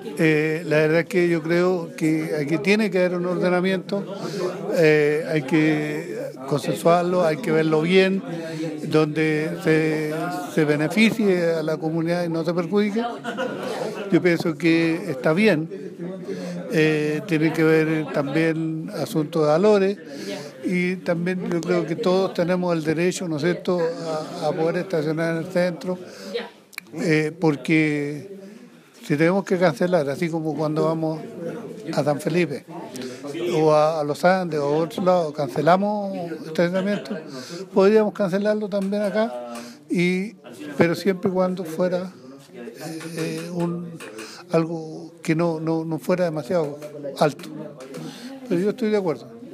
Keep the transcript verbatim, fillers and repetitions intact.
Eh, la verdad es que yo creo que aquí tiene que haber un ordenamiento, eh, hay que consensuarlo, hay que verlo bien, donde se, se beneficie a la comunidad y no se perjudique. Yo pienso que está bien, eh, tiene que ver también asuntos de valores y también yo creo que todos tenemos el derecho, ¿no es cierto?, a, a poder estacionar en el centro, eh, porque si tenemos que cancelar, así como cuando vamos a San Felipe o a, a Los Andes o a otros lados, cancelamos estacionamiento, podríamos cancelarlo también acá, y, pero siempre y cuando fuera eh, un, algo que no, no, no fuera demasiado alto. Pero yo estoy de acuerdo.